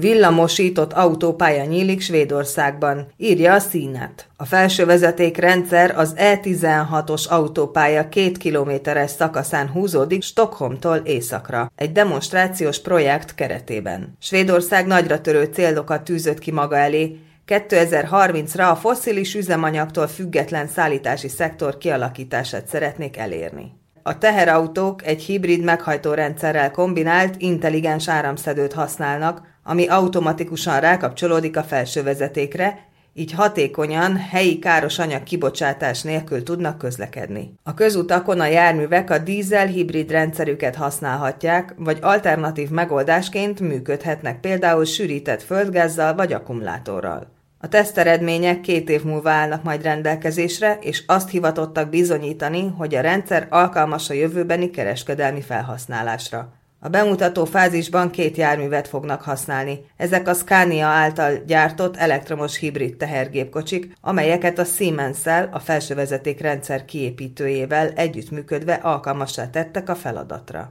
Villamosított autópálya nyílik Svédországban, írja a Színet. A felsővezetékrendszer az E16-os autópálya 2 kilométeres szakaszán húzódik Stockholmtól északra, egy demonstrációs projekt keretében. Svédország nagyra törő célokat tűzött ki maga elé. 2030-ra a fosszilis üzemanyagtól független szállítási szektor kialakítását szeretnék elérni. A teherautók egy hibrid meghajtórendszerrel kombinált intelligens áramszedőt használnak, ami automatikusan rákapcsolódik a felsővezetékre, így hatékonyan, helyi károsanyag kibocsátás nélkül tudnak közlekedni. A közutakon a járművek a dízel-hibrid rendszerüket használhatják, vagy alternatív megoldásként működhetnek például sűrített földgázzal vagy akkumulátorral. A teszteredmények 2 év múlva állnak majd rendelkezésre, és azt hivatottak bizonyítani, hogy a rendszer alkalmas a jövőbeni kereskedelmi felhasználásra. A bemutató fázisban 2 járművet fognak használni. Ezek a Scania által gyártott elektromos hibrid tehergépkocsik, amelyeket a Siemens-szel, a felsővezetékrendszer kiépítőjével együttműködve alkalmassá tettek a feladatra.